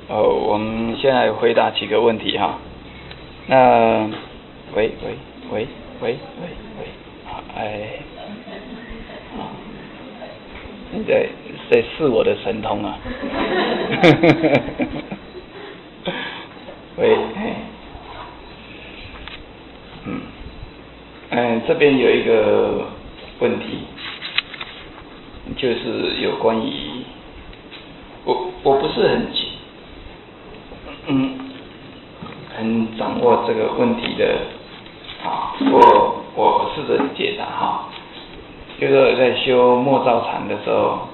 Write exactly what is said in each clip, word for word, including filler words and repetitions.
哦，我们先来回答几个问题哈。那，喂喂喂喂喂喂，好，哎，好，你在在试我的神通啊？喂，嗯，嗯，这边有一个问题，就是有关于我我不是很嗯很掌握这个问题的啊，我我试着解答哈，就是在修默照禅的时候，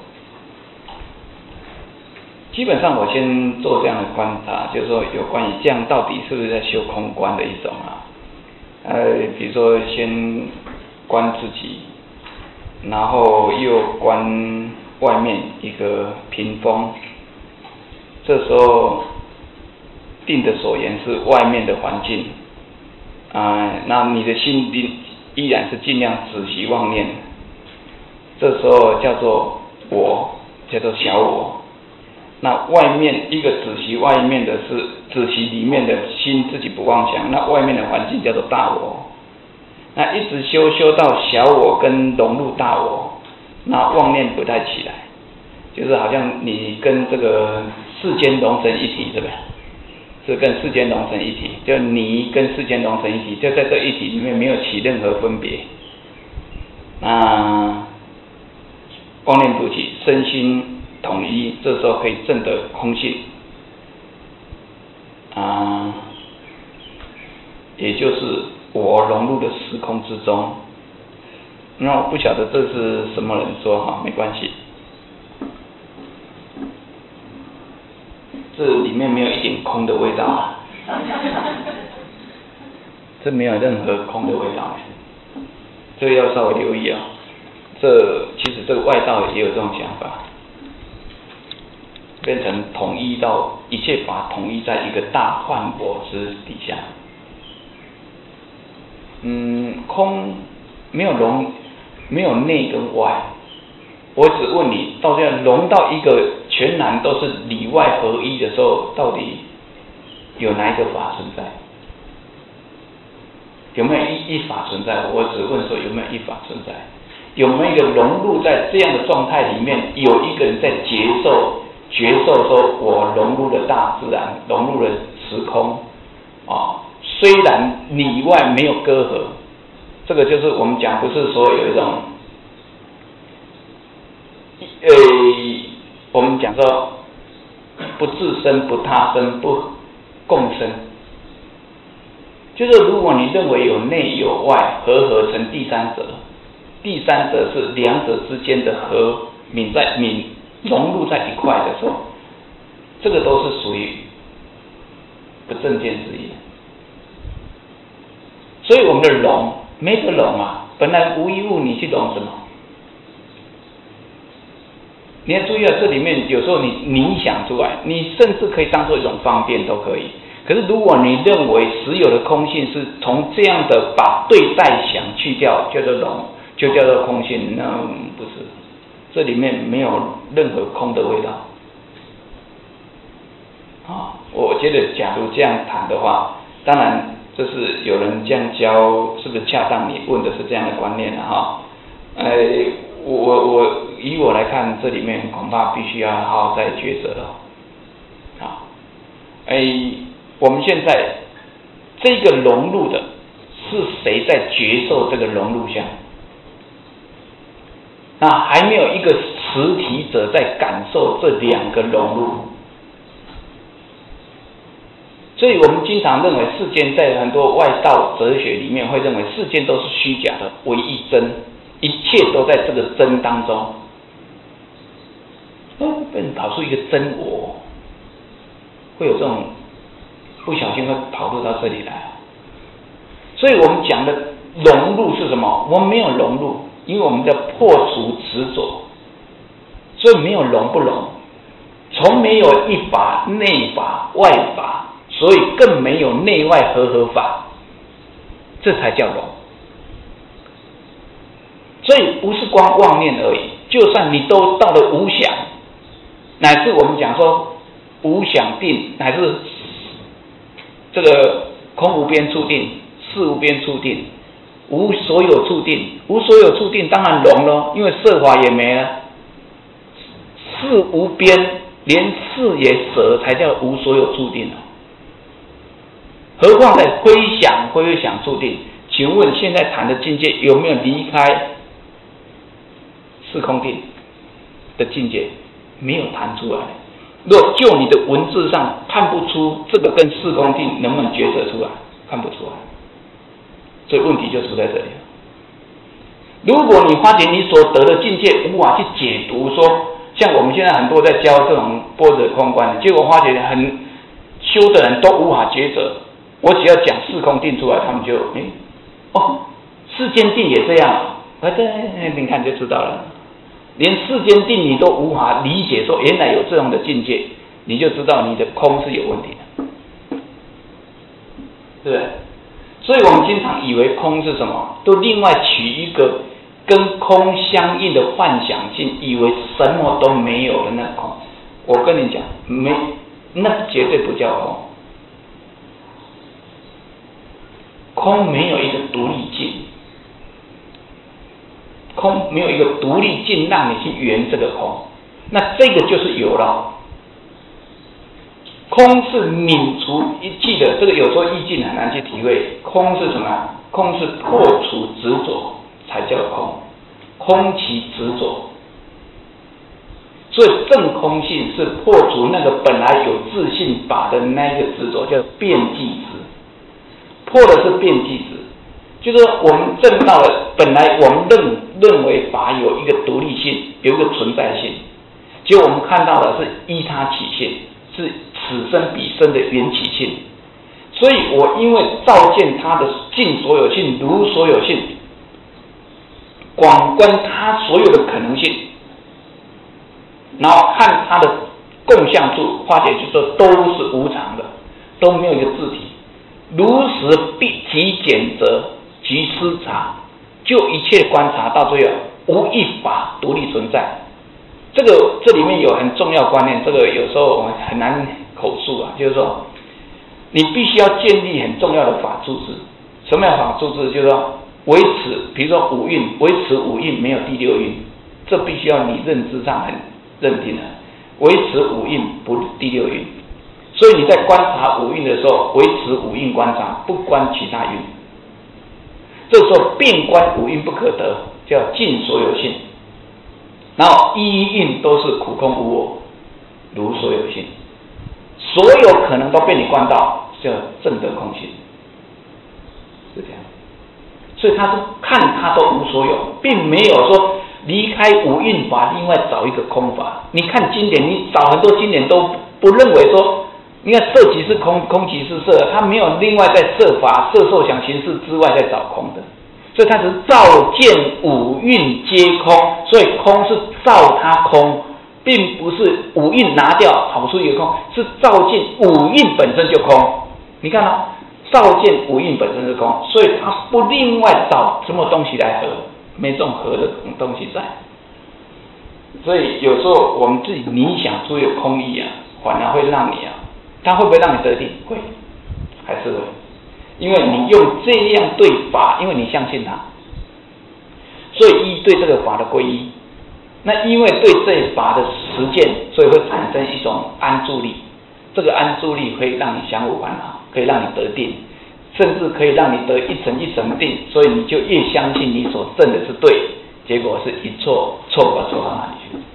基本上我先做这样的观察，就是说有关于这样到底是不是在修空观的一种啊？呃，比如说先观自己，然后又观外面一个屏风，这时候定的所言是外面的环境，啊、呃，那你的心依然是尽量止息妄念，这时候叫做我，叫做小我。那外面一个止息外面的是止息里面的心自己不妄想，那外面的环境叫做大我。那一直修修到小我跟融入大我，那妄念不太起来，就是好像你跟这个世间融成一体，对不对？是跟世间融成一体，就你跟世间融成一体，就在这一体里面没有起任何分别。那妄念不起，身心统一，这时候可以证得空性啊，也就是我融入的时空之中。那我不晓得这是什么人说哈，没关系。这里面没有一点空的味道啊，这没有任何空的味道，这个要稍微留意啊。这其实这个外道也有这种想法，变成统一到一切法统一在一个大幻我之底下。嗯，空没有融，没有内跟外。我只问你，到这样融到一个全然都是里外合一的时候，到底有哪一个法存在？有没有一一法存在？我只问说有没有一法存在？有没有一个融入在这样的状态里面，有一个人在接受、觉受说，我融入了大自然，融入了时空啊、哦。虽然里外没有隔阂，这个就是我们讲，不是说有一种。呃，我们讲说不自生、不他生、不共生，就是如果你认为有内有外合合成第三者，第三者是两者之间的合泯在泯融入在一块的时候，这个都是属于不正见之一。所以我们的融没得融啊，本来无一物，你去融什么？你要注意到这里面有时候你你想出来，你甚至可以当做一种方便都可以。可是如果你认为实有的空性是从这样的把对待想去掉，叫做融，就叫做空性，那不是，这里面没有任何空的味道。啊、哦，我觉得假如这样谈的话，当然这是有人这样教，是不是恰当？你问的是这样的观念啊？哈，呃，我我以我来看，这里面恐怕必须要好好再抉择了。啊，哎，我们现在这个融入的是谁在觉受这个融入相？那还没有一个实体者在感受这两个融入。所以我们经常认为世间，在很多外道哲学里面会认为世间都是虚假的，唯一真，一切都在这个真当中。哦，变跑出一个真我，会有这种不小心会跑入到这里来。所以我们讲的融入是什么？我们没有融入，因为我们的破除执着，所以没有融不融，从没有一法、内法、外法。所以更没有内外合合法，这才叫融。所以不是光妄念而已，就算你都到了无想，乃至我们讲说无想定，还是这个空无边处定、事无边处定、无所有处定？无所有处定当然聋了，因为色法也没了。事无边，连事也舍，才叫无所有处定。何况在非想非想处定？请问现在谈的境界有没有离开四空定的境界？没有谈出来。若就你的文字上看不出这个跟四空定能不能抉择出来，看不出来，所以问题就出在这里。如果你发觉你所得的境界无法去解读，说像我们现在很多在教这种般若空观，结果发觉很修的人都无法抉择。我只要讲四空定出来，他们就哎哦，世间定也这样，啊对，你看就知道了。连世间定你都无法理解，说原来有这样的境界，你就知道你的空是有问题的，对不对？所以我们经常以为空是什么，都另外取一个跟空相应的幻想性，以为什么都没有的那空。我跟你讲，没，那绝对不叫空。空没有一个独立境，空没有一个独立境让你去圆这个空，那这个就是有了。空是泯除一记的，这个有时候意境很难去体会。空是什么？空是破除执着才叫空，空其执着。所以正空性是破除那个本来有自性法的那个执着，叫遍计执。破的是遍计执，就是说我们证到了本来我们认认为法有一个独立性，有一个存在性，结果我们看到的是依他起性，是此生彼生的缘起性。所以我因为照见他的尽所有性、如所有性，广观他所有的可能性，然后看他的共相处，化解就说都是无常的，都没有一个自体。如实必即检则即思察，就一切观察到最后，无一法独立存在。这个这里面有很重要观念，这个有时候我们很难口述啊，就是说，你必须要建立很重要的法住智。什么叫法住智？就是说，维持，比如说五蕴，维持五蕴没有第六蕴，这必须要你认知上很认定的，维持五蕴不第六蕴。所以你在观察五蕴的时候，维持五蕴观察，不观其他蕴。这时候遍观五蕴不可得，叫尽所有性。然后一一蕴都是苦空无我，如所有性，所有可能都被你观到，叫证得空性，是这样。所以他是看他都无所有，并没有说离开五蕴法，另外找一个空法。你看经典，你找很多经典都不认为说。你看色即是空，空即是色，他没有另外在色法、色受想行识之外在找空的，所以他只是照见五蕴皆空，所以空是照他空，并不是五蕴拿掉跑出一个空，是照见五蕴本身就空。你看哦，照见五蕴本身是空，所以他不另外找什么东西来合，没这种合的东西在。所以有时候我们自己冥想出有空意啊，反而会让你啊。它会不会让你得定？会，还是会，因为你用这样对法，因为你相信它，所以依对这个法的皈依。那因为对这法的实践，所以会产生一种安住力。这个安住力可以让你降伏烦恼，可以让你得定，甚至可以让你得一层一层定。所以你就越相信你所证的是对，结果是一错错不错到哪里去？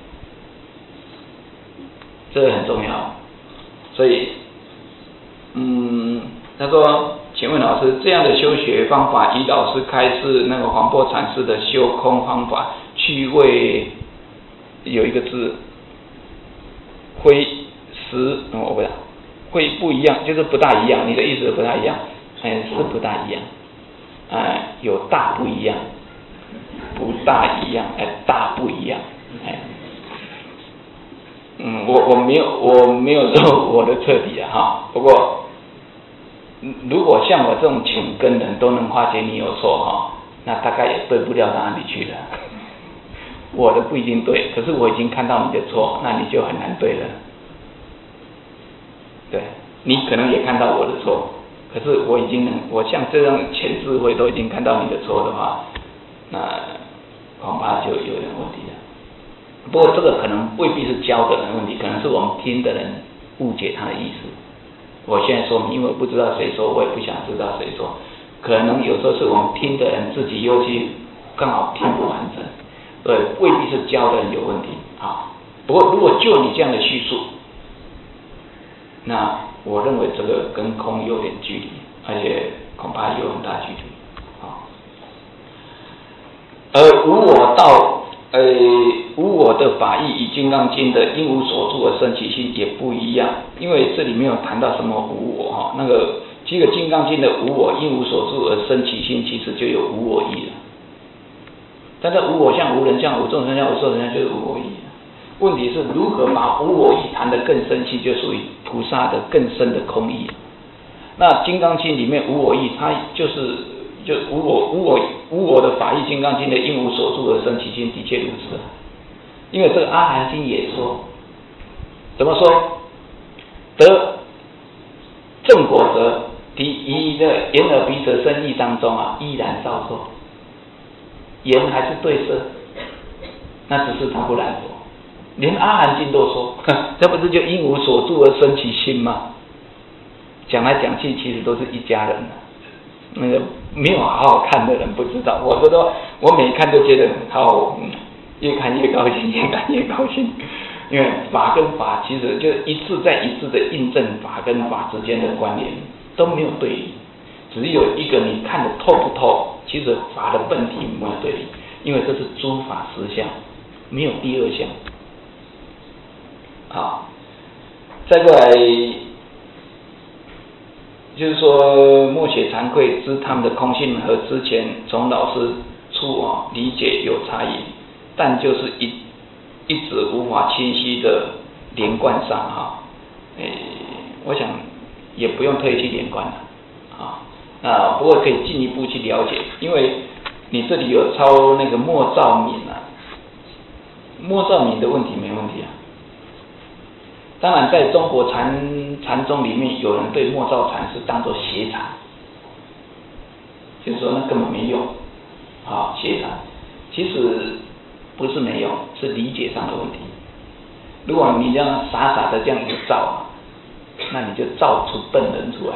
这个很重要。所以，嗯，他说，请问老师，这样的修学方法，以老师开示那个黄檗禅师的修空方法，去为有一个字，会时，我不知道，会不一样，就是不大一样。你的意思不大一样，哎，是不大一样，哎，有大不一样，不大一样，哎，大不一样，哎。嗯，我我没有我没有做我的彻底啊哈，不过如果像我这种浅根人都能发觉你有错哈，那大概也对不了哪里去了。我的不一定对，可是我已经看到你的错，那你就很难对了。 对，你可能也看到我的错，可是我已经能，我像这样全智慧都已经看到你的错的话，那恐怕就有点问题了。不过这个可能未必是教的人问题，可能是我们听的人误解他的意思。我现在说明，因为我不知道谁说，我也不想知道谁说，可能有时候是我们听的人自己尤其刚好听不完整，对，未必是教的人有问题啊。不过如果就你这样的叙述，那我认为这个跟空有点距离，而且恐怕有很大距离啊。而无我道，呃，无我的法义与《金刚经》的因无所住的生起性也不一样，因为这里没有谈到什么无我哈。那个这个《金刚经》的无我因无所住而生起性，其实就有无我义了。但是无我相、无人相、无众生相、无寿者相，就是无我义。问题是如何把无我义谈得更深细，就属于菩萨的更深的空义。那《金刚经》里面无我义，它就是就无我无我无我的法义，《金刚经》的因无所住而生起心，的确如此。因为这个《阿含经》也说，怎么说？得正果者，第一的眼耳鼻舌身意当中啊，依然照受，言还是对色，那只是他不染佛。连《阿含经》都说，这不是就因无所住而生起心吗？讲来讲去，其实都是一家人的。那个没有好好看的人不知道，我说的，我每看都觉得好，越看越高兴，越看越高兴。因为法跟法其实就一次再一次的印证法跟法之间的关联，都没有对立，只有一个你看得透不透。其实法的本体没有对立，因为这是诸法实相，没有第二项。好，再过来就是说，默写惭愧知他们的空性和之前从老师处啊理解有差异，但就是一一直无法清晰的连贯上哈，诶，我想也不用特意去连贯了啊，啊，不过可以进一步去了解，因为你这里有抄那个莫兆敏啊，莫兆敏的问题没问题啊。当然，在中国禅禅宗里面，有人对莫照禅师当作邪禅，就是说那根本没用，啊，邪禅，其实不是没用，是理解上的问题。如果你这样傻傻的这样一照，那你就照出笨人出来，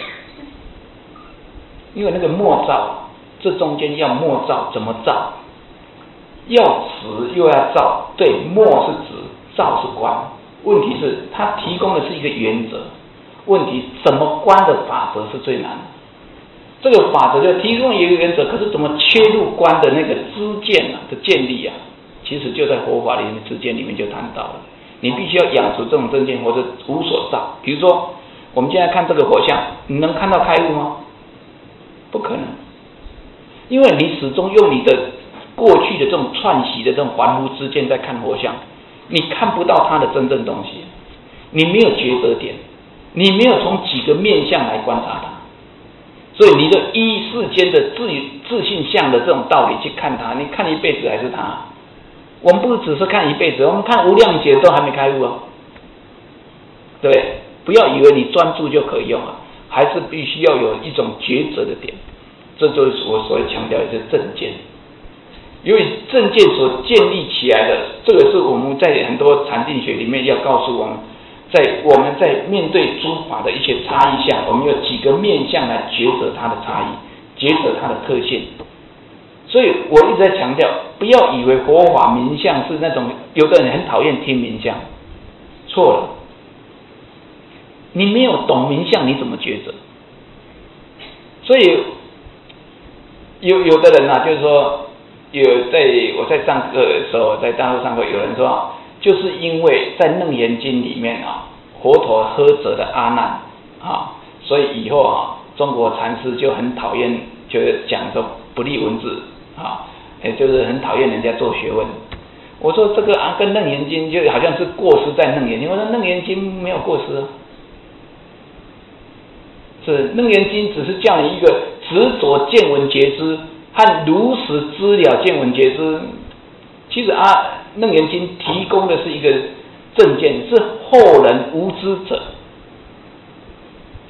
因为那个莫照，这中间要莫照，怎么照？要持又要照，对，莫是指，照是观。问题是，他提供的是一个原则。问题怎么观的法则是最难的。这个法则就提供一个原则，可是怎么切入观的那个知见啊的建立啊，其实就在佛法里面知见里面就谈到了。你必须要养出这种正见，或者无所照。比如说，我们现在看这个火象，你能看到开悟吗？不可能，因为你始终用你的过去的这种串习的这种凡夫知见在看火象。你看不到它的真正东西，你没有抉择点，你没有从几个面向来观察它，所以你的依世间的自自信相的这种道理去看它，你看一辈子还是它。我们不是只是看一辈子，我们看无量劫都还没开悟哦。对，不要以为你专注就可以用啊，还是必须要有一种抉择的点，这就是我所谓强调的是正见。由于正见所建立起来的，这个是我们在很多禅定学里面要告诉我们，在我们在面对诸法的一些差异相，我们有几个面向来抉择它的差异，抉择它的特性。所以我一直在强调，不要以为佛法名相是那种，有的人很讨厌听名相，错了。你没有懂名相，你怎么抉择？所以有有的人啊，就是说。有在我在上课的时候，在大陆上课，有人说，就是因为在《楞严经》里面啊，佛陀呵责的阿难啊，所以以后啊，中国禅师就很讨厌，就是讲说不立文字啊，也就是很讨厌人家做学问。我说这个啊，跟《楞严经》就好像是过失在《楞严经》，我说《楞严经》没有过失啊，是《楞严经》只是叫你一个执着见闻觉知。和如实知了见闻觉知，其实啊，《楞严经》提供的是一个正见，是后人无知者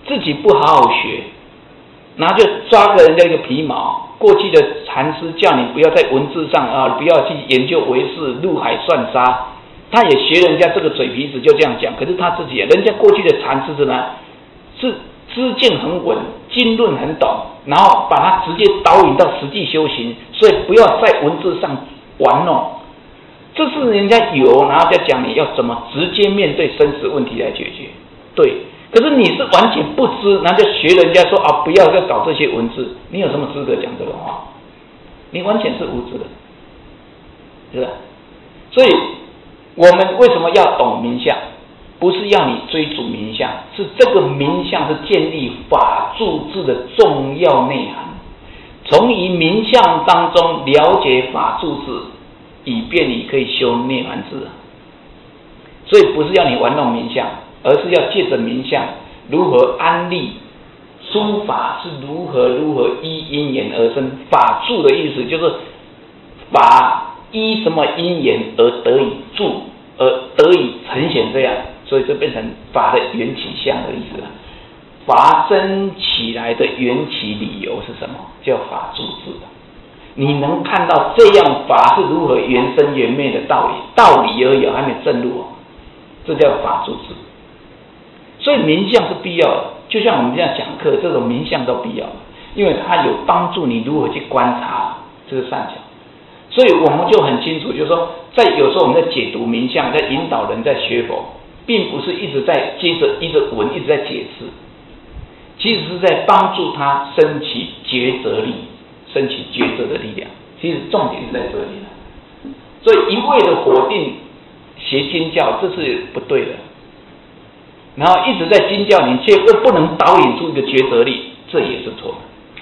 自己不好好学，然后就抓个人家一个皮毛。过去的禅师叫你不要在文字上啊，不要去研究唯识、入海算沙，他也学人家这个嘴皮子就这样讲。可是他自己，人家过去的禅师是呢，是知见很稳，经论很懂，然后把它直接导引到实际修行，所以不要在文字上玩弄。这是人家有，然后再讲你要怎么直接面对生死问题来解决。对，可是你是完全不知，然后就学人家说啊，不要再搞这些文字，你有什么资格讲这个话？你完全是无知的，是吧？所以我们为什么要懂名相？不是要你追逐名相，是这个名相是建立法住智的重要内涵。从于名相当中了解法住智，以便你可以修涅槃智。所以不是要你玩弄名相，而是要借着名相如何安立诸法是如何如何依因缘而生。法住的意思就是法依什么因缘而得以住，而得以呈现这样，所以就变成法的缘起相的意思了。法生起来的缘起理由是什么？叫法住智。你能看到这样法是如何缘生缘灭的道理，道理而已，还没证入哦，这叫法住智。所以名相是必要的，就像我们这样讲课，这种名相都必要的，因为它有帮助你如何去观察这个善巧。所以我们就很清楚，就是说，在有时候我们在解读名相，在引导人在学佛，并不是一直在接着一直闻，一直在解释，其实是在帮助他升起抉择力，升起抉择的力量。其实重点是在这里了。所以一味的否定学经教，这是不对的。然后一直在经教你，却又不能导引出一个抉择力，这也是错的。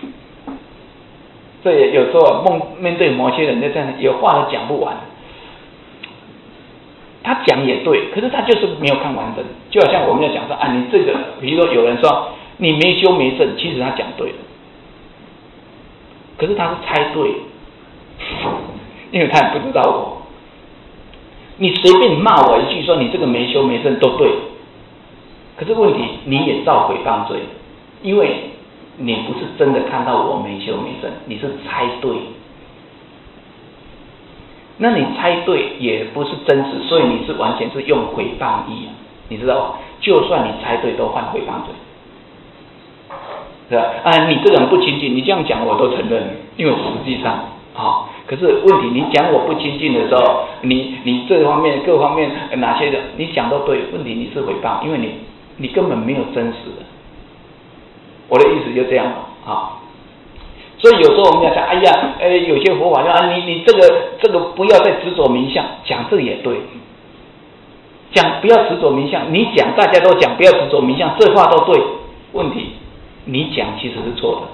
这也有时候梦面对某些人，就这样有话都讲不完。他讲也对，可是他就是没有看完整。就好像我们要讲说啊，你这个，比如说有人说你没修没证，其实他讲对了，可是他是猜对，因为他也不知道我。你随便骂我一句，说你这个没修没证都对，可是问题你也造诽谤罪，因为你不是真的看到我没修没证，你是猜对。那你猜对也不是真实，所以你是完全是用诽谤意，你知道吧？就算你猜对，都犯诽谤罪，是吧？啊，你这个人不亲近，你这样讲我都承认，因为实际上，好、哦，可是问题你讲我不亲近的时候，你你这方面各方面哪些的你讲都对，问题你是诽谤，因为你你根本没有真实的。我的意思就这样了啊、哦。所以有时候我们要讲，哎呀，呃，有些佛法说啊，你你这个这个不要再执着名相，讲这个也对，讲不要执着名相，你讲大家都讲不要执着名相，这话都对，问题你讲其实是错的。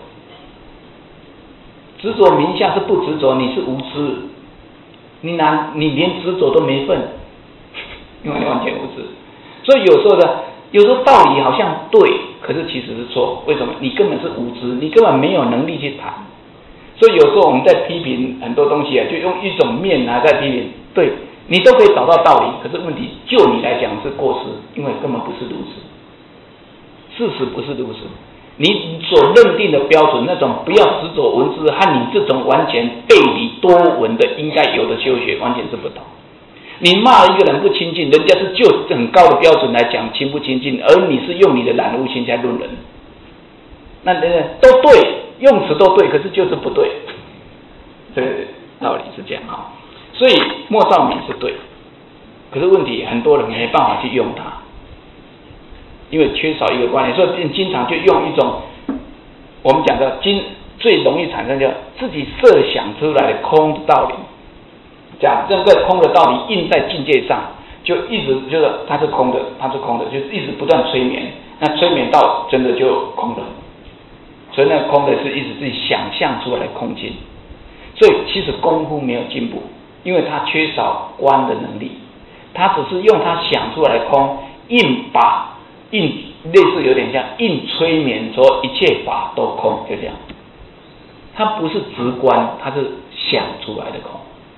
执着名相是不执着，你是无知，你拿你连执着都没份，因为你完全无知。所以有时候呢，有时候道理好像对，可是其实是错。为什么？你根本是无知，你根本没有能力去谈。所以有时候我们在批评很多东西啊，就用一种面啊在批评，对你都可以找到道理，可是问题就你来讲是过失，因为根本不是如此，事实不是如此。你所认定的标准，那种不要执着文字，和你这种完全背离多闻的应该有的修学，完全是不同。你骂一个人不亲近，人家是就很高的标准来讲亲不亲近，而你是用你的染污心在论人，那都对，用词都对，可是就是不对。这个道理是这样啊，所以莫照名是对，可是问题很多人没办法去用它，因为缺少一个观念，所以经常就用一种我们讲的经最容易产生叫自己设想出来的空的道理。讲这个空的道理印在境界上，就一直就是它是空的，它是空的，就是一直不断催眠，那催眠到真的就空了。所以那空的是一直自己想象出来的空境。所以其实功夫没有进步，因为他缺少观的能力，他只是用他想出来的空，硬把硬类似有点像硬催眠，说一切法都空，就这样。他不是直观，他是想出来的空。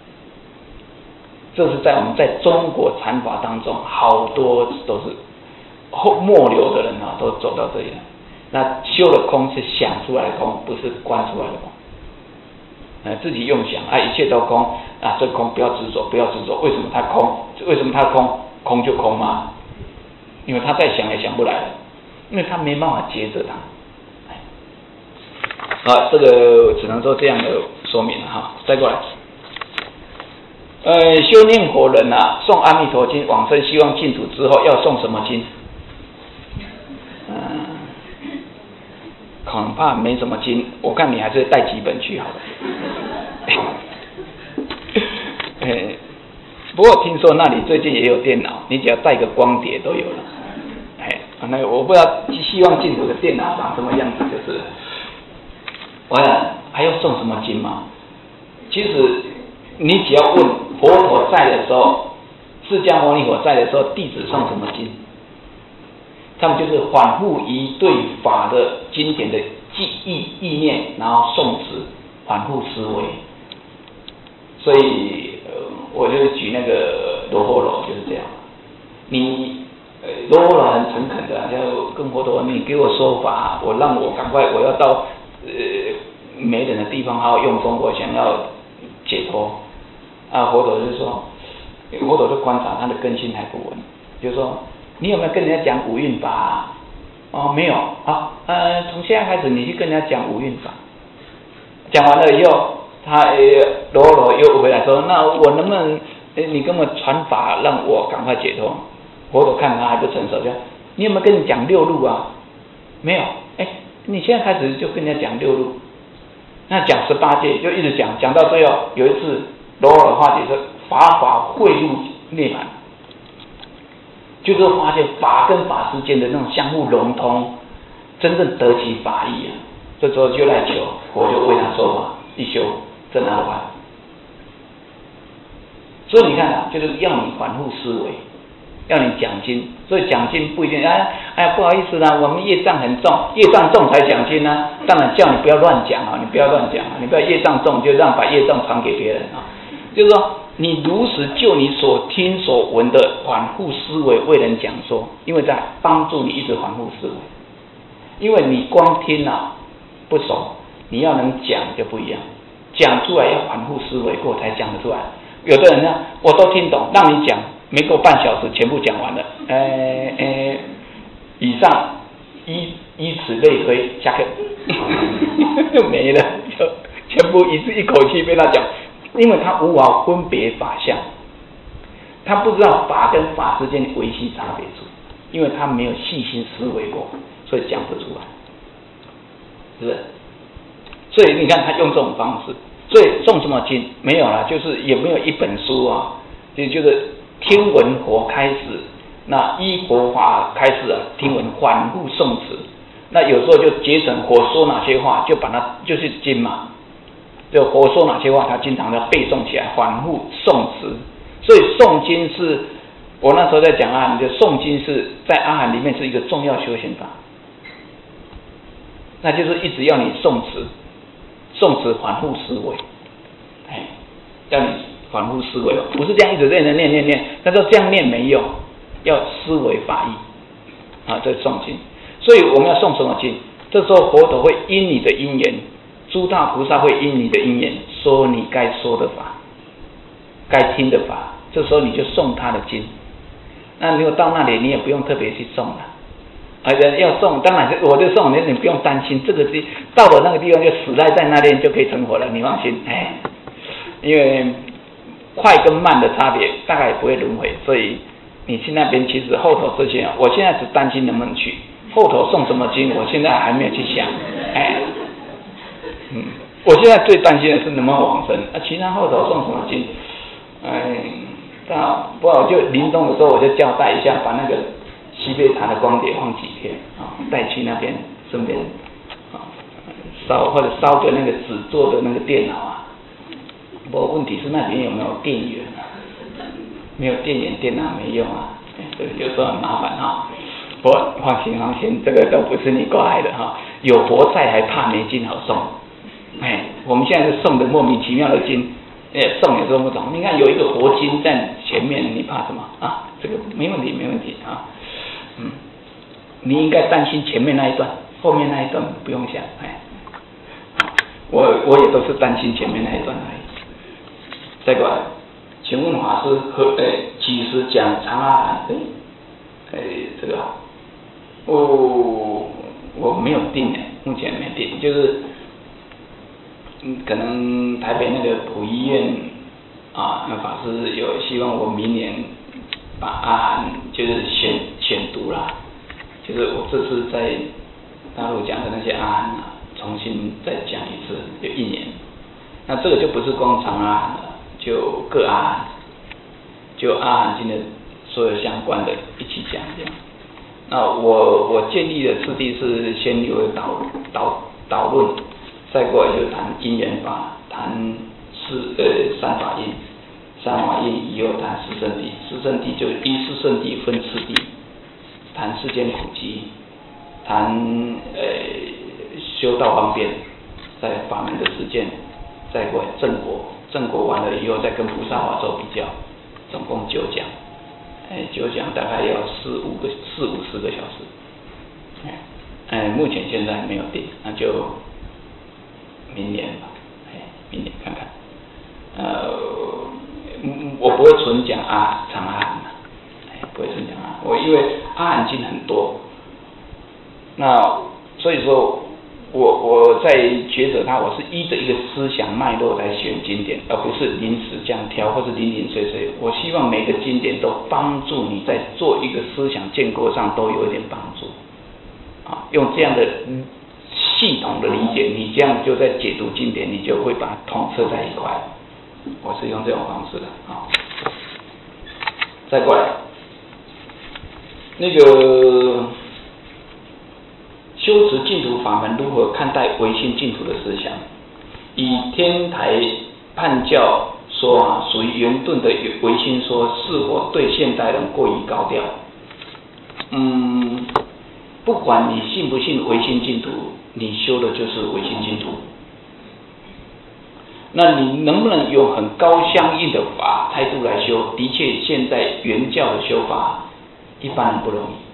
这是在我们在中国禅法当中，好多都是后末流的人啊，都走到这里来。 那修的空是想出来的空，不是观出来的空。呃，自己用想啊，一切都空啊，这空不要执着，不要执着。为什么它空？为什么它空？空就空嘛，因为他再想也想不来了，因为他没办法接着它。啊，这个只能说这样的说明了哈。再过来，呃，修念佛人啊，诵阿弥陀经往生希望净土之后，要诵什么经？嗯、呃，恐怕没什么经，我看你还是带几本去好了。欸、不过听说那里最近也有电脑，你只要带个光碟都有了。哎、欸，那我不知道希望净土的电脑长什么样子，就是。我想还要诵什么经吗？其实你只要问佛陀在的时候，释迦牟尼佛在的时候，弟子诵什么经？他们就是反复以对法的经典的记忆意念，然后诵持，反复思维。所以，呃，我就举那个罗睺罗就是这样。你呃，罗睺罗很诚恳的，就跟佛陀，你给我说法，我让我赶快，我要到。呃，没人的地方好好用功，我想要解脱。啊，佛陀就说，佛陀就观察他的根性还不稳，就说你有没有跟人家讲五蕴法、啊？哦，没有。好，呃，从现在开始你去跟人家讲五蕴法。讲完了以后，他呃罗罗又回来说，那我能不能呃你跟我传法，让我赶快解脱？佛陀看他还不成熟，就你有没有跟你讲六路啊？没有。哎。你现在开始就跟人家讲六路，那讲十八界就一直讲，讲到最后有一次罗尔化解说法法汇入涅槃，就是发现法跟法之间的那种相互融通，真正得其法义啊。这时候就来求佛就为他说法，一修真阿罗汉。所以你看啊，就是要你反复思维。要你讲经，所以讲经不一定哎哎不好意思啦，我们业障很重，业障重才讲经啊。当然叫你不要乱讲啊，你不要乱讲啊，你不要业障重就让把业障传给别人啊。就是说，你如实就你所听所闻的反复思维为人讲说，因为在帮助你一直反复思维。因为你光听啊不熟，你要能讲就不一样，讲出来要反复思维过才讲得出来。有的人呢，我都听懂，让你讲。没够半小时，全部讲完了。呃呃，以上依依此类推，下课就没了，就全部一次一口气被他讲，因为他无法分别法相，他不知道法跟法之间的维系差别处，因为他没有细心思维过，所以讲不出来，是不是？所以你看他用这种方式，所以诵什么经没有啦，就是也没有一本书啊，就就是。听闻佛开始，那依佛法开始啊，听闻反复诵持，那有时候就节省佛说哪些话，就把它就是经嘛，就佛说哪些话，他经常要背诵起来，反复诵持。所以诵经是，我那时候在讲阿含，就诵经是在阿含里面是一个重要修行法，那就是一直要你诵持，诵持反复思维，哎，要你。反复思维，不是这样一直在那念念念，但是这样念没用，要思维法义啊，这是诵经。所以我们要诵什么经？这时候佛陀会因你的因缘，诸大菩萨会因你的因缘说你该说的法，该听的法。这时候你就诵他的经。那如果到那里，你也不用特别去诵了。而且要诵，当然我就诵，你你不用担心，这个是到了那个地方就死在在那边就可以成佛了，你放心。哎，因为。快跟慢的差别大概也不会轮回，所以你去那边其实后头这些，我现在只担心能不能去，后头诵什么经，我现在还没有去想。哎，嗯，我现在最担心的是能不能往生，啊，其他后头诵什么经，哎，那不好就临终的时候我就交代一下，把那个西贝塔的光碟放几天啊，带去那边，顺便啊烧或者烧个那个纸做的那个电脑啊。不过问题是那边有没有电源啊？没有电源，电脑没用啊，这个有时候很麻烦哈。不过放心放心，这个都不是你过来的哈。有佛在还怕没经好诵？哎，我们现在是诵的莫名其妙的经，哎，诵也诵不懂。你看有一个佛经在前面，你怕什么啊？这个没问题没问题啊。嗯，你应该担心前面那一段， 后面那一段不用想，哎，我我也都是担心前面那一段而已。再过来，请问法师和诶几时讲长阿含？诶诶这个，哦我没有定诶，目前没定，就是嗯可能台北那个普医院啊，那法师有希望我明年把阿含就是选选读啦，就是我这次在大陆讲的那些阿含啊，重新再讲一次，有一年。那这个就不是光长阿含了，就各阿含，就阿含经的所有相关的一起讲这样。那我我建议的次第是先有导导导论，再过来就谈因缘法，谈四呃三法印，三法印以后谈四圣谛，四圣谛就依四圣谛分次第，谈世间苦集，谈呃修道方便，在法门的实践，再过来正果，正果完了以后再跟菩萨法做比较，总共九讲。哎，九讲大概要四五个四五十个小时，哎，目前现在没有定，那就明年吧，哎，明年看看。呃，我不会纯讲阿长阿含的，哎，不会纯讲阿含，我因为阿含经很多，那所以说我我在抉择它，我是依着一个思想脉络来选经典，而不是临时这样挑或是零零碎碎。我希望每个经典都帮助你在做一个思想建构上都有一点帮助，啊，用这样的系统的理解，你这样就在解读经典，你就会把它统摄在一块。我是用这种方式的啊。再过来，那个。修持净土法门如何看待唯心净土的思想？以天台判教说啊，属于圆顿的唯心说，是否对现代人过于高调？嗯，不管你信不信唯心净土，你修的就是唯心净土。那你能不能用很高相应的法态度来修？的确，现在原教的修法一般人不容易。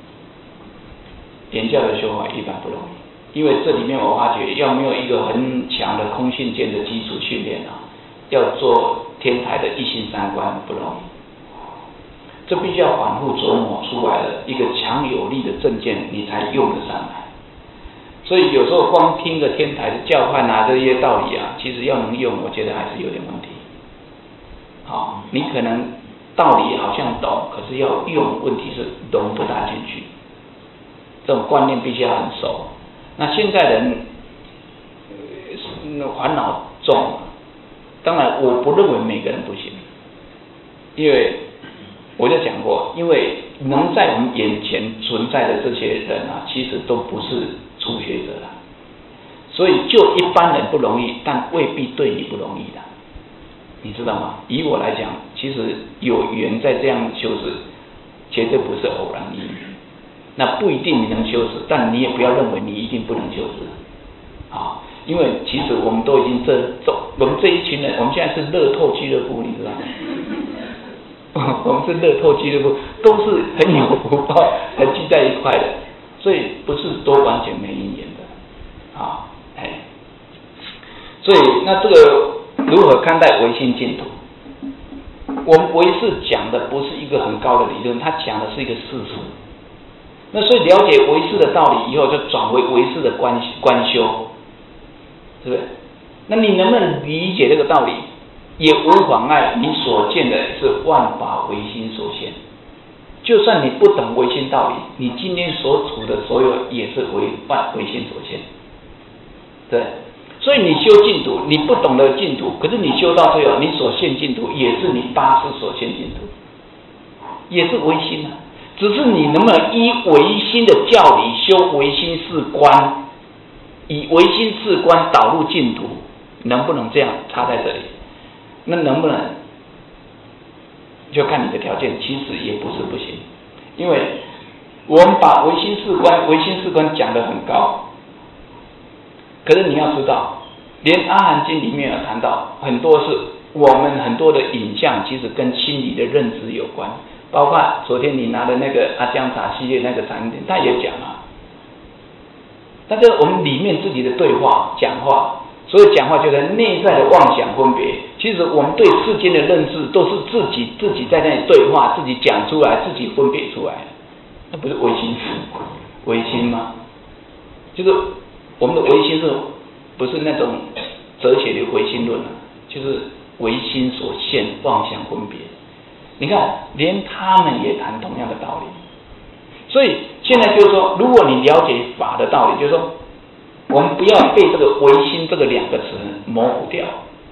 原教的修法一般不容易，因为这里面我发觉要没有一个很强的空性见的基础训练啊，要做天台的一心三观不容易，这必须要反复琢磨出来的一个强有力的正见，你才用得上来。所以有时候光听个天台的教派啊，这些道理啊，其实要能用，我觉得还是有点问题。好，你可能道理好像懂，可是要用，问题是融不大进去。这种观念必须要很熟。那现在人呃烦恼重，当然我不认为每个人不行，因为我就讲过，因为能在我们眼前存在的这些人啊，其实都不是初学者啦，所以就一般人不容易，但未必对你不容易的，你知道吗？以我来讲，其实有缘在这样修持，绝对不是偶然因缘。那不一定你能修持，但你也不要认为你一定不能修持，啊，因为其实我们都已经这这我们这一群人，我们现在是乐透俱乐部，你知道吗？我们是乐透俱乐部，都是很有福报才聚在一块的，所以不是都完全没因缘的，啊，哎，所以那这个如何看待唯心净土？我们唯识讲的不是一个很高的理论，它讲的是一个事实。那所以了解唯识的道理以后，就转为唯识的观观修，是不是？那你能不能理解这个道理，也无妨碍你所见的是万法唯心所现。就算你不懂唯心道理，你今天所处的所有也是唯万唯心所现，对。所以你修净土，你不懂得净土，可是你修到最后，你所现净土也是你八识所现净土，也是唯心啊。只是你能不能依唯心的教理修唯心四观，以唯心四观导入净土，能不能这样差在这里？那能不能就看你的条件，其实也不是不行，因为我们把唯心四观、唯心四观讲得很高，可是你要知道，连阿含经里面有谈到，很多是我们很多的影像，其实跟心理的认知有关。包括昨天你拿的那个阿姜茶系列那个产品，他也讲啊， 那就是我们里面自己的对话讲话，所以讲话就是内在的妄想分别。其实我们对世间的认识都是自己自己在那里对话，自己讲出来，自己分别出来，那不是唯心唯心吗？就是我们的唯心是不是那种哲学的唯心论啊？就是唯心所现，妄想分别。你看，连他们也谈同样的道理。所以现在就是说，如果你了解法的道理，就是说，我们不要被这个唯心这个两个词模糊掉。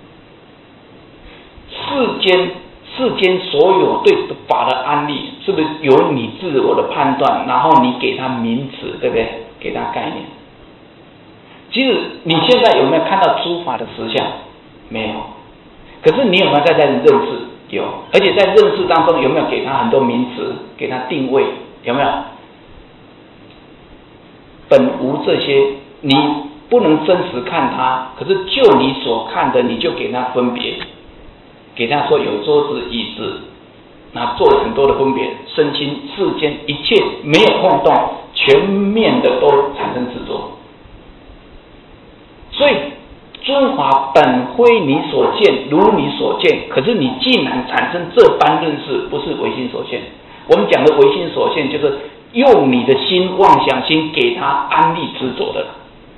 世间世间所有对法的安利，是不是由你自我的判断，然后你给它名词，对不对？给它概念。其实你现在有没有看到诸法的实相？没有。可是你有没有在在认识？有。而且在认识当中有没有给它很多名词，给它定位？有没有？本无这些，你不能真实看它，可是就你所看的，你就给它分别，给它说有桌子、椅子，那做了很多的分别，身心世间一切没有空洞，全面的都产生执着。所以诸法本非你所见，如你所见，可是你既然产生这般认识，不是唯心所现。我们讲的唯心所现，就是用你的心妄想心给他安立执着的，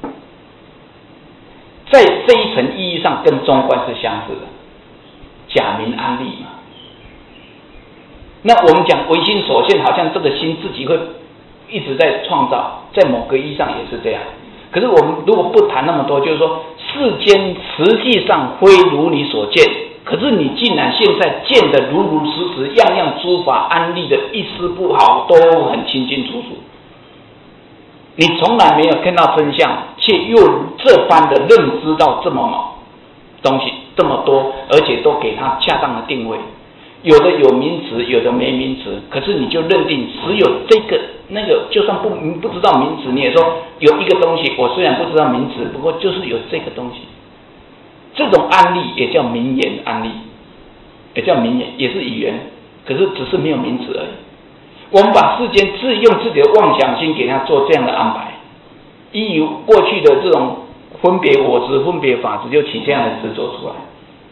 在这一层意义上跟中观是相似的，假名安立嘛。那我们讲唯心所现，好像这个心自己会一直在创造，在某个意义上也是这样。可是我们如果不谈那么多，就是说世间实际上非如你所见，可是你竟然现在见得如如实实，样样诸法安立的一丝不毫，都很清清楚楚。你从来没有看到真相，却又这般的认知到这么东西这么多，而且都给它恰当的定位。有的有名词，有的没名词，可是你就认定只有这个那个，就算不你不知道名词，你也说有一个东西，我虽然不知道名词，不过就是有这个东西。这种案例也叫名言案例，也叫名言，也是语言，可是只是没有名词而已。我们把世间自用自己的妄想心给他做这样的安排，依于过去的这种分别我执、分别法执，就起这样的执着出来。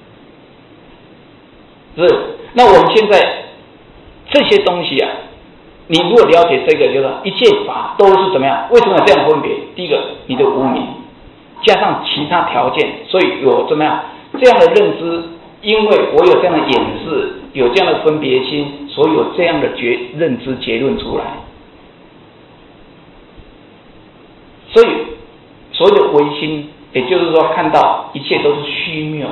是，那我们现在这些东西啊，你如果了解这个，就是一切法都是怎么样？为什么有这样分别？第一个，你的无明，加上其他条件，所以有怎么样这样的认知？因为我有这样的演示，有这样的分别心，所以有这样的结认知结论出来。所以所谓的唯心，也就是说看到一切都是虚谬，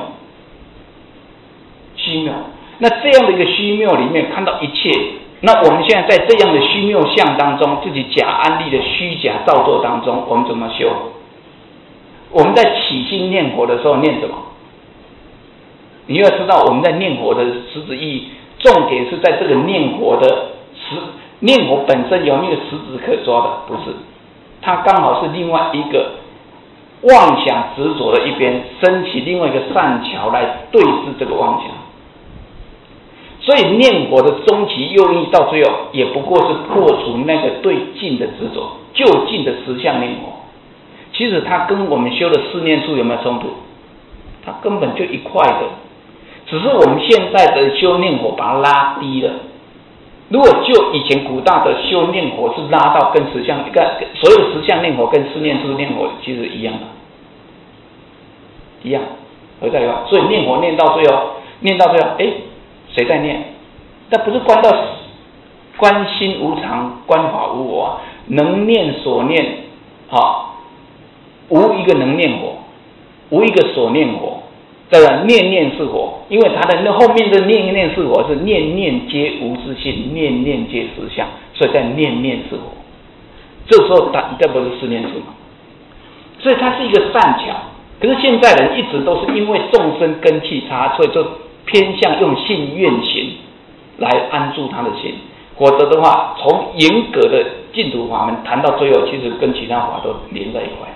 虚谬。那这样的一个虚谬里面看到一切，那我们现在在这样的虚谬相当中，自己假安立的虚假造作当中，我们怎么修？我们在起心念佛的时候念什么？你要知道我们在念佛的实质意义，重点是在这个念佛的实念佛本身有没有实质可抓的？不是，它刚好是另外一个妄想执着的一边，升起另外一个善巧来对治这个妄想。所以念佛的终极用意到最后，也不过是破除那个对境的执着，就近的实相念佛。其实它跟我们修的四念处有没有冲突？它根本就一块的，只是我们现在的修念佛把它拉低了。如果就以前古大的修念佛是拉到跟实相，跟所有的实相念佛跟四念处念佛其实一样的，一样，合在一块。所以念佛念到最后，念到最后，哎。谁在念？那不是观到观心无常，观法无我啊！能念所念，啊、哦，无一个能念佛，无一个所念佛，对吧？念念是佛，因为他的那后面的念念是佛是念念皆无自性，念念皆实相，所以在念念是佛。这时候他这不是四念处吗？所以它是一个善巧。可是现在人一直都是因为众生根器差，所以就偏向用信愿行来安住他的心，否则的话，从严格的净土法门谈到最后，其实跟其他法都连在一块。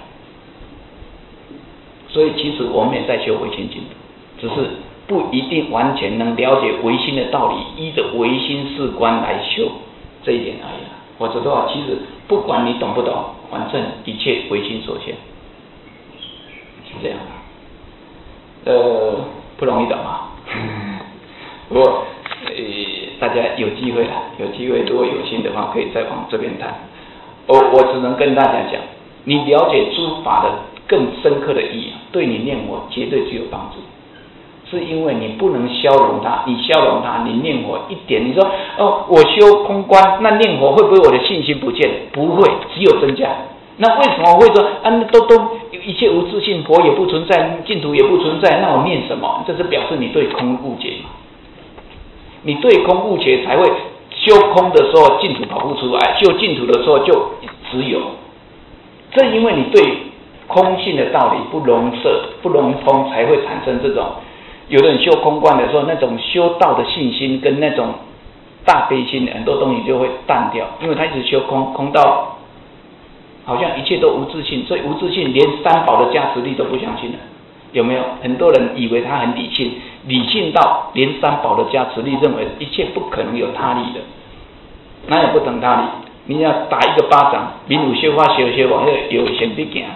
所以其实我们也在修唯心净土，只是不一定完全能了解唯心的道理，依着唯心事观来修这一点而已。 否则的话，其实不管你懂不懂，反正一切唯心所现，是这样的。呃，不容易懂啊。不过，呃，大家有机会啦，有机会如果有心的话，可以再往这边谈。我我只能跟大家讲，你了解诸法的更深刻的意义，对你念佛绝对具有帮助。是因为你不能消融它，你消融它，你念佛一点，你说哦，我修空观，那念佛会不会我的信心不见？不会，只有增加。那为什么会说啊？都都一切无自性，佛也不存在，净土也不存在，那我念什么？这是表示你对空误解嘛？你对空误解才会修空的时候净土跑不出来，修净土的时候就只有。正因为你对空性的道理不容摄、不容通，才会产生这种。有的人修空观的时候，那种修道的信心跟那种大悲心，很多东西就会淡掉，因为他一直修空，空到好像一切都无自性，所以无自性连三宝的加持力都不相信了。有没有？很多人以为他很理性，理性到连三宝的加持力，认为一切不可能有他力的，哪有不等他力？你要打一个巴掌，民有修法修修往有先必行。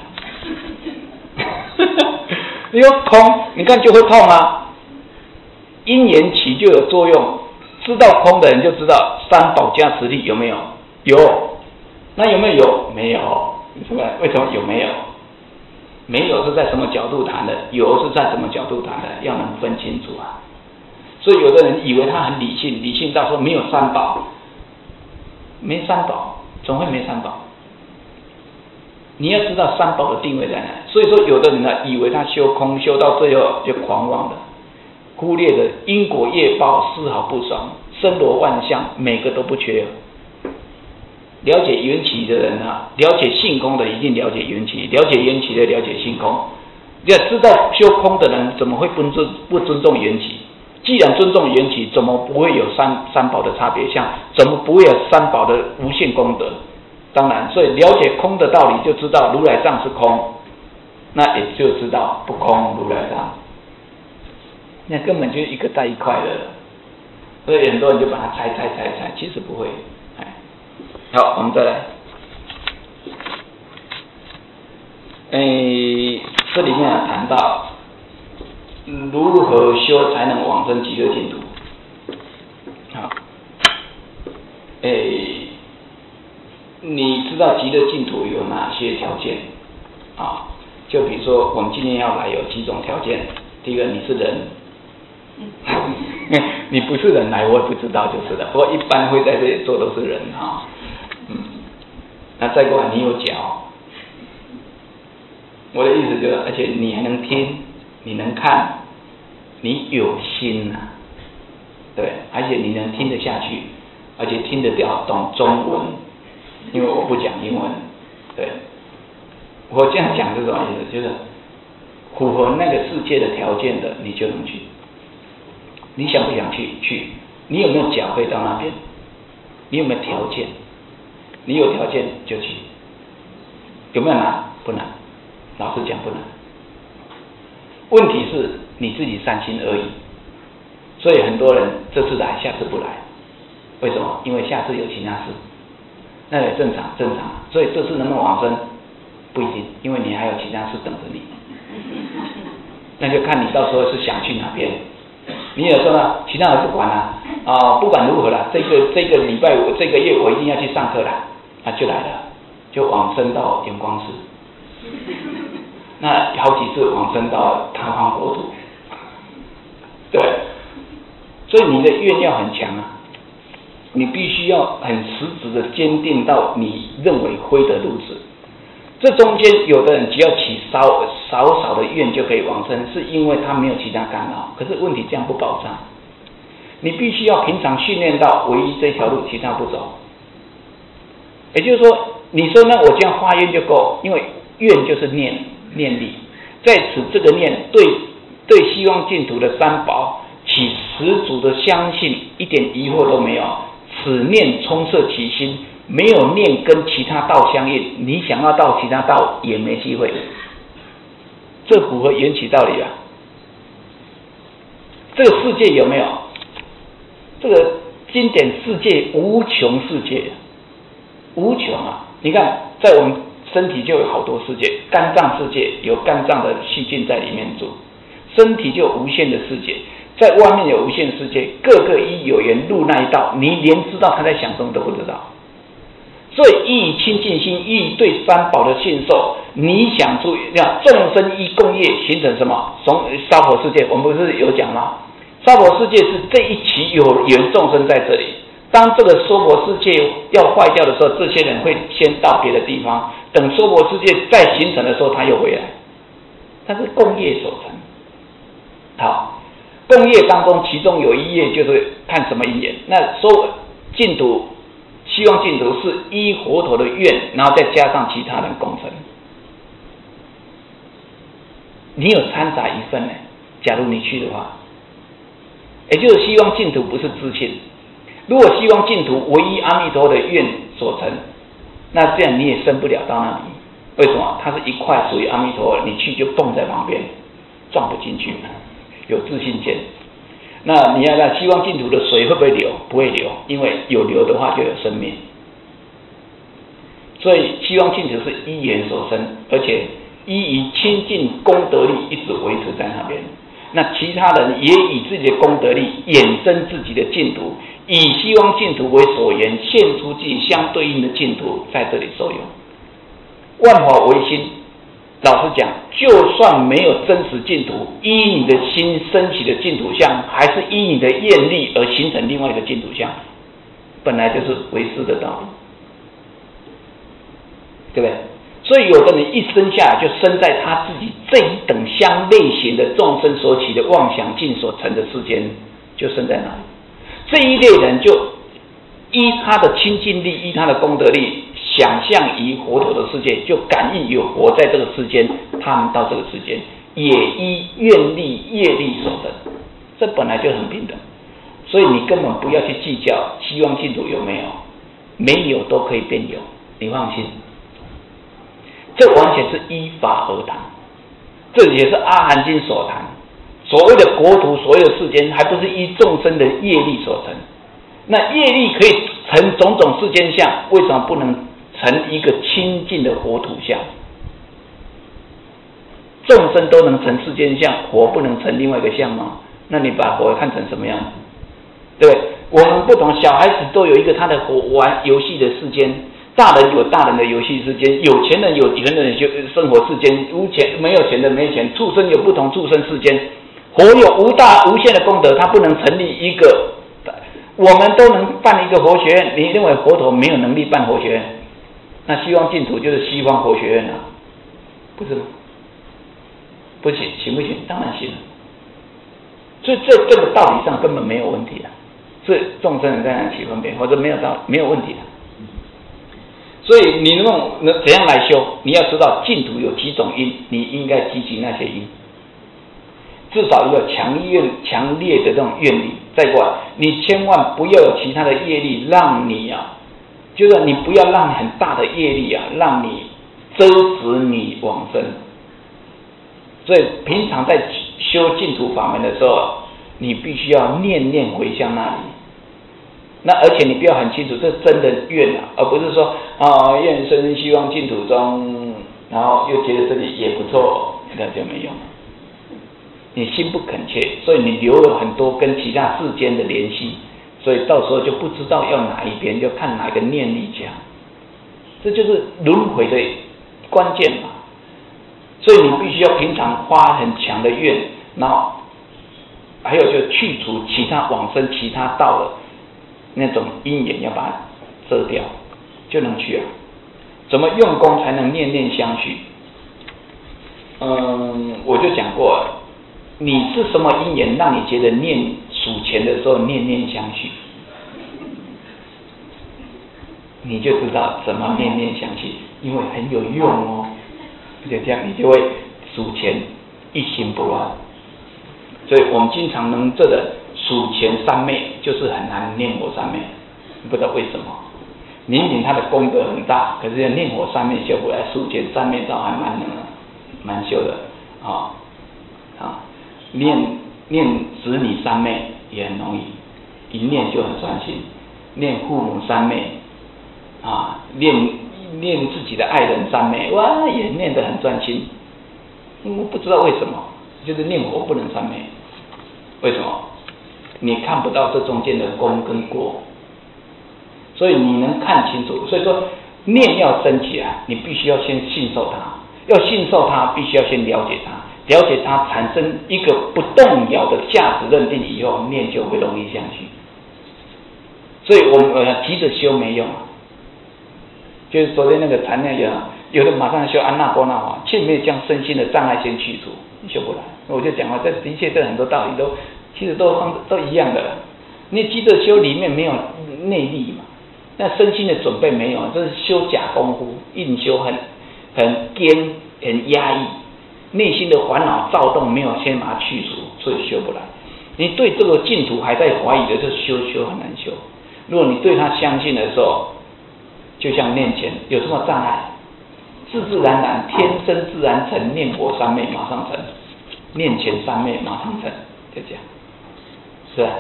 你说空，你看就会痛啊。因缘起就有作用，知道空的人就知道三宝加持力有没有？有。那有没有？有没有？是吧？为什么有没有？没有是在什么角度谈的？有是在什么角度谈的？要能分清楚啊。所以有的人以为他很理性，理性到说没有三宝，没三宝，总会没三宝。你要知道三宝的定位在哪，所以说有的人呢，以为他修空修到最后就狂妄了，忽略了因果业报丝毫不爽，森罗万象每个都不缺。了解缘起的人啊，了解性空的一定了解缘起，了解缘起的了解性空。要知道修空的人怎么会不尊不尊重缘起？既然尊重缘起，怎么不会有三三宝的差别相？怎么不会有三宝的无限功德？当然，所以了解空的道理，就知道如来藏是空，那也就知道不空如来藏，那根本就一个带一块的，所以很多人就把它拆拆拆拆，其实不会。好，我们再来，诶，这里面谈到如何修才能往生极乐净土。好，诶。你知道极乐净土有哪些条件啊？就比如说我们今天要来有几种条件。第一个，你是人，你不是人来我也不知道就是了。不过一般会在这里做都是人啊。嗯，那再过来你有脚，我的意思就是，而且你还能听，你能看，你有心啊，对，而且你能听得下去，而且听得了懂中文。因为我不讲英文，对，我这样讲是什么意思？就是符合那个世界的条件的，你就能去。你想不想去？去。你有没有脚可以到那边？你有没有条件？你有条件就去。有没有难？不难，老实讲不难。问题是你自己善心而已。所以很多人这次来，下次不来，为什么？因为下次有其他事。那也正常，正常。所以这次能不能往生，不一定，因为你还有其他事等着你。那就看你到时候是想去哪边。你有时候呢，其他人不管啦、啊，啊，不管如何啦，这个这个礼拜我这个月我一定要去上课啦，那就来了，就往生到阳光寺。那好几次往生到他方国土。对，所以你的愿要很强啊。你必须要很实质的坚定到你认为非的路子。这中间有的人只要起少少少的愿就可以往生，是因为他没有其他干扰。可是问题这样不保障，你必须要平常训练到唯一这条路，其他不走。也就是说，你说那我这样发愿就够，因为愿就是念念力，在此这个念对对希望净土的三宝起十足的相信，一点疑惑都没有。此念充塞其心，没有念跟其他道相应，你想要到其他道也没机会。这符合缘起道理啊。这个世界有没有？这个经典世界无穷世界， 无穷啊！你看，在我们身体就有好多世界，肝脏世界有肝脏的细菌在里面住，身体就有无限的世界，在外面有无限的世界，各个一有缘入那一道，你连知道他在想什么都不知道。所以一以清净心，一以对三宝的信受，你想出要众生依共业形成什么？从娑婆世界，我们不是有讲吗？娑婆世界是这一期有缘众生在这里。当这个娑婆世界要坏掉的时候，这些人会先到别的地方，等娑婆世界再形成的时候，他又回来。它是共业所成。好，共业当中，其中有一业就是看什么因缘。那说净土，希望净土是依佛陀的愿，然后再加上其他人共成。你有掺杂一份呢？假如你去的话，也就是希望净土不是自信。如果希望净土唯一阿弥陀的愿所成，那这样你也升不了到那里。为什么？它是一块属于阿弥陀，你去就蹦在旁边，撞不进去，有自信见。那你要看希望净土的水会不会流？不会流，因为有流的话就有生命。所以希望净土是依缘所生，而且依以清净功德力一直维持在那边。那其他人也以自己的功德力衍生自己的净土，以希望净土为所缘，现出自己相对应的净土在这里受用。万法唯心，老实讲，就算没有真实净土，依你的心升起的净土相，还是依你的愿力而形成另外一个净土相，本来就是唯识的道理，对不对？所以有的人一生下来就生在他自己这一等相类型的众生所起的妄想境所成的世间，就生在那里。这一类人就依他的清净力，依他的功德力，想象于佛陀的世界，就感应有佛在这个世间，他们到这个世间也依愿力业力所生，这本来就很平等。所以你根本不要去计较希望净土有没有，没有都可以变有，你放心。这完全是依法而谈，这也是阿含经所谈。所谓的国土，所谓的世间，还不是依众生的业力所成。那业力可以成种种世间相，为什么不能成一个清净的佛土相？众生都能成世间相，佛不能成另外一个相吗？那你把佛看成什么样子？对不对？我们不同，小孩子都有一个他的玩游戏的世间。大人有大人的游戏世间，有钱人有钱人的生活世间，无钱没有钱的没钱，畜生有不同畜生世间，佛有无大无限的功德，他不能成立一个，我们都能办一个佛学院，你认为佛陀没有能力办佛学院？那西方净土就是西方佛学院啊，不是吗？不行，行不行？当然行了。所以这这个道理上根本没有问题的，是众生人在那起分别，或者没有道没有问题的。所以你能怎样来修？你要知道净土有几种因，你应该积极那些因，至少有强愿强烈的这种愿力。再过来，你千万不要有其他的业力让你啊，就是你不要让很大的业力啊，让你遮止你往生。所以平常在修净土法门的时候，你必须要念念回向那里。那而且你不要很清楚，这是真的愿啊，而不是说啊愿生希望净土中，然后又觉得这里也不错，那就没用了。你心不恳切，所以你留了很多跟其他世间的联系，所以到时候就不知道要哪一边，就看哪个念力强。这就是轮回的关键嘛。所以你必须要平常发很强的愿，然后还有就去除其他往生其他道的那种因缘，要把它遮掉，就能去啊。怎么用功才能念念相续？嗯，我就讲过了，你是什么因缘让你觉得念数钱的时候念念相续，你就知道怎么念念相续，因为很有用哦。就这样，你就会数钱一心不乱。所以我们经常能这个数钱三昧，就是很难念火三昧，不知道为什么。明明他的功德很大，可是念火三昧修不来，数钱三昧倒还蛮能蛮修的啊啊！念念子女三昧也很容易，一念就很专心。念父母三昧啊，念念自己的爱人三昧，哇，也念得很专心。我不知道为什么，就是念佛不能三昧，为什么？你看不到这中间的功跟过，所以你能看清楚。所以说念要升起来，你必须要先信受它，要信受它，必须要先了解它。了解它，产生一个不动摇的价值认定以后，念就会容易下去。所以我们呃急着修没用，就是昨天那个禅那样，有的马上修安那波那法，却没有将身心的障碍先去除，你修不来。我就讲了，这的确这很多道理都其实都都一样的。你急着修里面没有内力嘛，那身心的准备没有，这是修假功夫，硬修很很坚很压抑。内心的烦恼躁动没有先把它去除，所以修不来。你对这个净土还在怀疑的，就修修很难修。如果你对他相信的时候，就像念前有什么障碍，自自然然天生自然成，念佛三昧马上成，念前三昧马上成，就这样，是吧？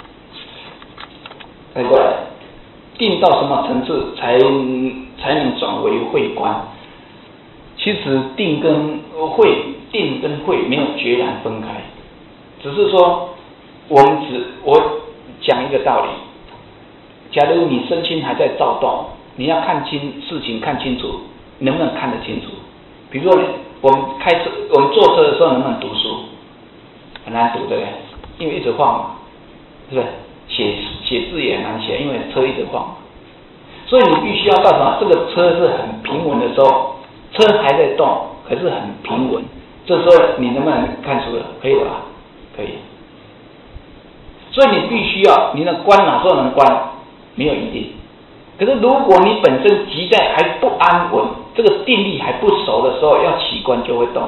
再过来，定到什么层次才才能转为慧观？其实定跟慧，定跟慧没有决然分开，只是说我们只我讲一个道理。假如你身心还在躁动，你要看清事情，看清楚，能不能看得清楚？比如说我们开车，我们坐车的时候能不能读书？很难读，对不对？因为一直晃嘛，对不对？写写字也很难写，因为车一直晃。所以你必须要到什么？这个车是很平稳的时候。车还在动，可是很平稳。这时候你能不能看书了？可以的吧？可以。所以你必须要，你的观哪时候能观？没有一定。可是如果你本身急在还不安稳，这个定力还不熟的时候，要起观就会动。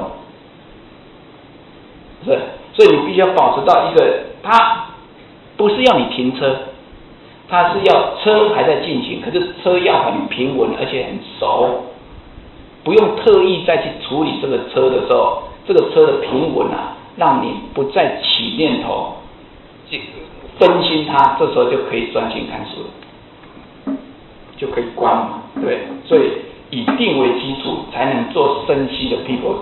是，所以你必须要保持到一个，它不是要你停车，它是要车还在进行，可是车要很平稳，而且很熟。不用特意再去处理这个车的时候，这个车的平稳啊，让你不再起念头，分心它，这时候就可以专心看书了，就可以观嘛，对。所以以定为基础，才能做深析的毗婆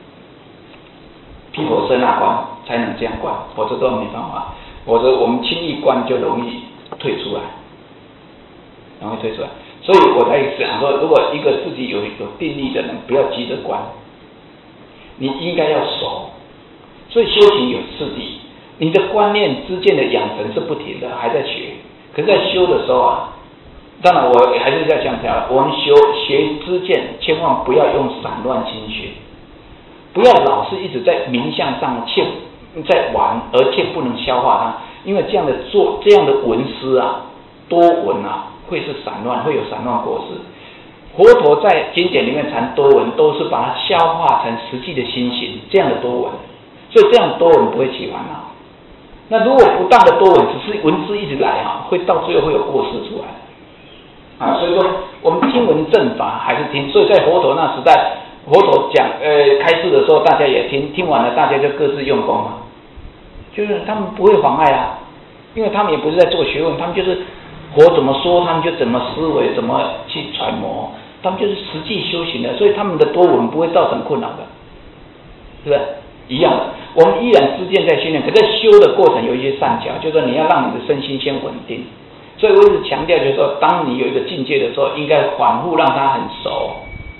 毗婆舍那观，才能这样观，否则都没办法。否则我们轻易观就容易退出来，容易退出来。所以我才想说，如果一个自己有有定力的人，不要急着观，你应该要熟。所以修行有次第，你的观念之间的养成是不停的，还在学。可是在修的时候啊，当然我还是要强调，我们修学知见，千万不要用散乱心学，不要老是一直在名相上且在玩，而且不能消化它，因为这样的做这样的文思啊，多闻啊。会是散乱，会有散乱果实。佛陀在经典里面谈多闻，都是把它消化成实际的心行，这样的多闻。所以这样多闻不会起烦恼。那如果不当的多闻，只是文字一直来啊，会到最后会有过失出来。啊，所以说我们听闻正法还是听。所以在佛陀那时代，佛陀讲呃开示的时候，大家也听，听完了大家就各自用功嘛，就是他们不会妨碍啊，因为他们也不是在做学问，他们就是。佛怎么说，他们就怎么思维，怎么去揣摩，他们就是实际修行的，所以他们的多闻不会造成困扰的，是不是？一样的，我们依然知见在训练，可在修的过程有一些善巧，就是说你要让你的身心先稳定。所以我一直强调，就是说，当你有一个境界的时候，应该反复让它很熟，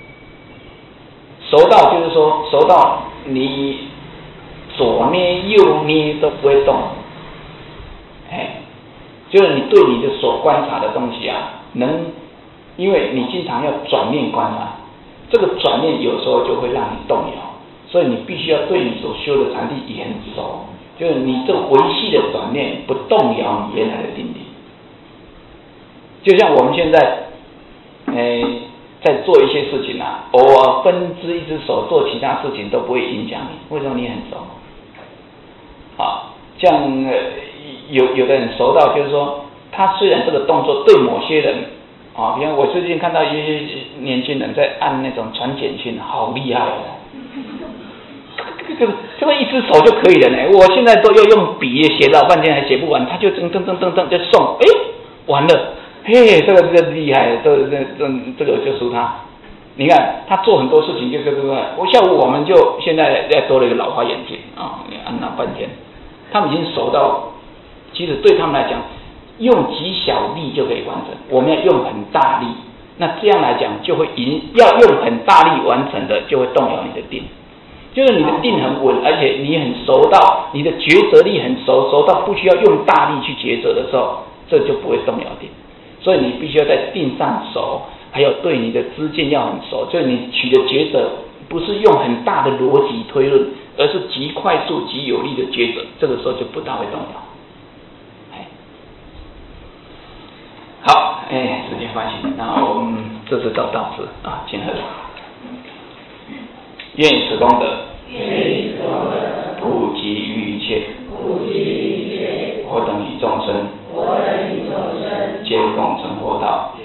熟到就是说，熟到你左捏右捏都不会动，哎。就是你对你的所观察的东西啊，能，因为你经常要转念观察，这个转念有时候就会让你动摇，所以你必须要对你所修的禅定也很熟，就是你这个维系的转念不动摇你原来的定力。就像我们现在，呃，在做一些事情啊，偶尔分支一只手做其他事情都不会影响你，为什么你很熟？好，像呃。有有的人熟到，就是说，他虽然这个动作对某些人，啊，比方我最近看到一些年轻人在按那种传简讯，好厉害哦，这个这个一只手就可以了呢。我现在都要用笔写老半天还写不完，他就噔噔噔噔噔就送，哎，完了， 嘿，这个这个厉害，这这这这个就属他。你看他做很多事情，就这个，我下午我们就现在再多了一个老花眼镜啊，按那半天，他们已经熟到，其实对他们来讲，用极小力就可以完成，我们要用很大力，那这样来讲就会引，要用很大力完成的，就会动摇你的定。就是你的定很稳，而且你很熟到你的抉择力很熟，熟到不需要用大力去抉择的时候，这就不会动摇定。所以你必须要在定上熟，还有对你的知见要很熟，就是你取的抉择不是用很大的逻辑推论，而是极快速、极有力的抉择，这个时候就不大会动摇。哎，好，哎，时间关系，那我们这次到到此啊，请喝。愿以此功德，普及于一切，我等与众生，皆共成佛道。